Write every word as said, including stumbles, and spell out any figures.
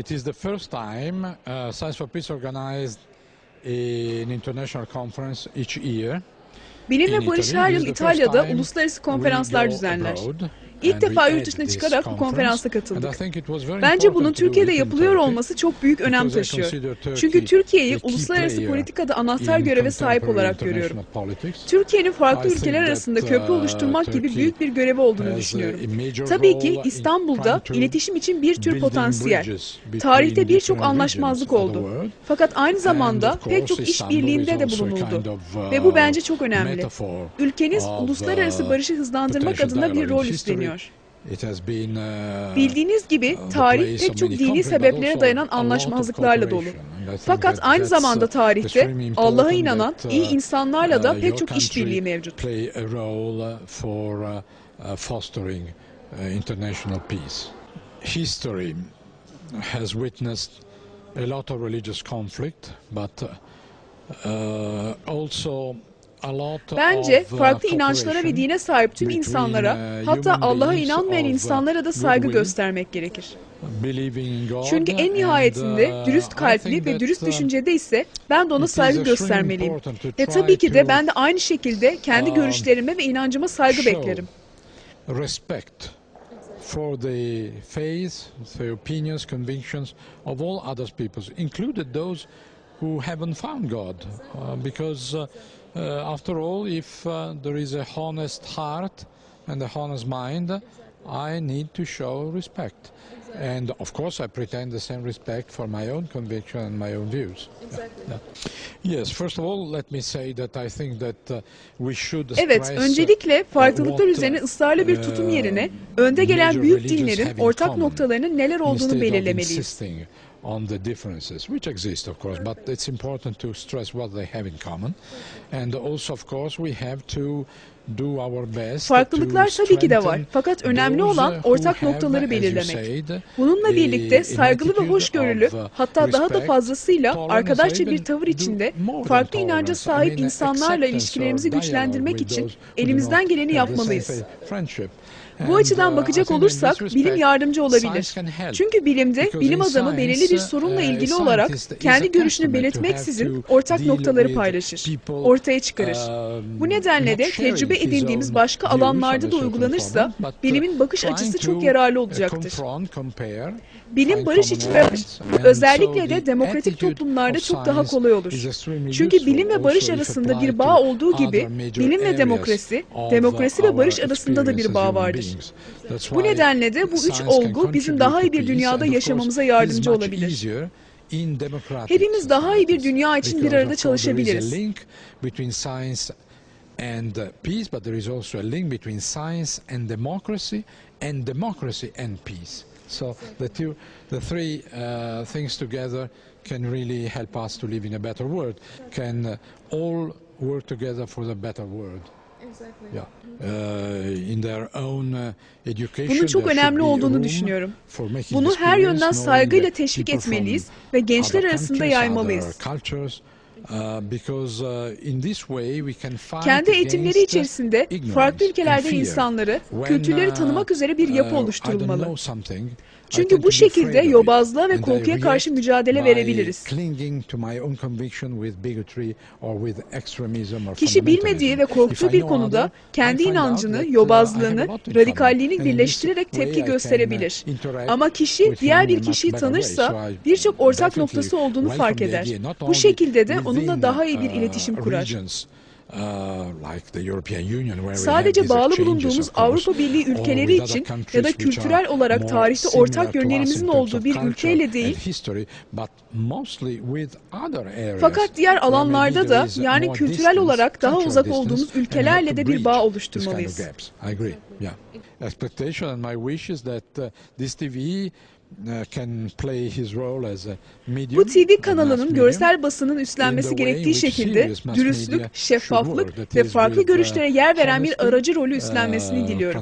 It is the first time uh, Science for Peace organized an international conference each year. Bilim ve Barış her yıl İtalya'da uluslararası konferanslar düzenler. İlk defa yurt dışına çıkarak bu konferansa katıldık. Bence bunun Türkiye'de yapılıyor olması çok büyük önem taşıyor. Çünkü Türkiye'yi uluslararası politikada anahtar göreve sahip olarak görüyorum. Türkiye'nin farklı ülkeler arasında köprü oluşturmak gibi büyük bir görevi olduğunu düşünüyorum. Tabii ki İstanbul'da iletişim için bir tür potansiyel. Tarihte birçok anlaşmazlık oldu. Fakat aynı zamanda pek çok işbirliğinde de bulunuldu. Ve bu bence çok önemli. Ülkeniz uluslararası barışı hızlandırmak adına bir rol üstleniyor. Bildiğiniz gibi tarih pek çok dini sebeplere dayanan anlaşmazlıklarla dolu. Fakat aynı zamanda tarihte Allah'a inanan iyi insanlarla da pek çok işbirliği mevcut. History has witnessed a lot of religious conflict, but also Bence farklı inançlara ve dine sahip tüm insanlara, hatta Allah'a inanmayan insanlara da saygı göstermek gerekir. Çünkü en nihayetinde dürüst kalpli ve dürüst düşüncede ise ben de ona saygı göstermeliyim. Ve tabii ki de ben de aynı şekilde kendi görüşlerime ve inancıma saygı beklerim. Respect for the faith, the opinions, convictions of all other peoples, included those who haven't found God, uh, because uh, Uh, after all, if uh, there is a honest heart and a honest mind, I need to show respect. Exactly. And of course, I pretend the same respect for my own conviction and my own views. Exactly. Yeah. Yes, first of all, let me say that I think that uh, we should Evet, öncelikle farklılıklar üzerine ısrarlı bir tutum yerine önde gelen büyük dinlerin ortak noktalarının neler olduğunu belirlemeliyiz. On the differences which exist, of course, but it's important to stress what they have in common, and also, of course, we have to do our best. Farklılıklar tabii ki de var, fakat önemli olan ortak noktaları belirlemek. Bununla birlikte saygılı ve hoşgörülü, hatta daha da fazlasıyla arkadaşça bir tavır içinde farklı inanca sahip insanlarla ilişkilerimizi güçlendirmek için elimizden geleni yapmalıyız. Bu açıdan bakacak olursak bilim yardımcı olabilir. Çünkü bilimde bilim adamı belirli bir sorunla ilgili olarak kendi görüşünü belirtmeksizin ortak noktaları paylaşır, ortaya çıkarır. Bu nedenle de tecrübe edindiğimiz başka alanlarda da uygulanırsa bilimin bakış açısı çok yararlı olacaktır. Bilim barış için ve özellikle de demokratik toplumlarda çok daha kolay olur. Çünkü bilim ve barış arasında bir bağ olduğu gibi bilim ve demokrasi, demokrasi ve barış arasında da bir bağ vardır. Bu nedenle de bu üç olgu bizim daha iyi bir dünyada yaşamamıza yardımcı olabilir. Hepimiz daha iyi bir dünya için bir arada çalışabiliriz. And uh, peace, but there is also a link between science and democracy, and democracy and peace. So the two, the three uh, things together can really help us to live in a better world. Can uh, all work together for the better world. Exactly. Yeah. Uh, in their own uh, education. Bunun çok önemli olduğunu düşünüyorum. Bunu her yönden saygıyla teşvik etmeliyiz ve gençler arasında yaymalıyız. Kendi eğitimleri içerisinde farklı ülkelerde insanları, kültürleri tanımak üzere bir yapı oluşturulmalı. Çünkü bu şekilde yobazlığa ve korkuya karşı mücadele verebiliriz. Kişi bilmediği ve korktuğu bir konuda kendi inancını, yobazlığını, radikalliğini birleştirerek tepki gösterebilir. Ama kişi diğer bir kişiyi tanırsa birçok ortak noktası olduğunu fark eder. Bu şekilde de onunla daha iyi bir iletişim kurar. Sadece bağlı bulunduğumuz Avrupa Birliği ülkeleri için ya da kültürel olarak tarihte ortak yönlerimizin olduğu bir ülkeyle değil, fakat diğer alanlarda da, yani kültürel olarak daha uzak olduğumuz ülkelerle de bir bağ oluşturmalıyız. Bu T V kanalının görsel basının üstlenmesi gerektiği şekilde dürüstlük, şeffaflık ve farklı görüşlere yer veren bir aracı rolü üstlenmesini diliyorum.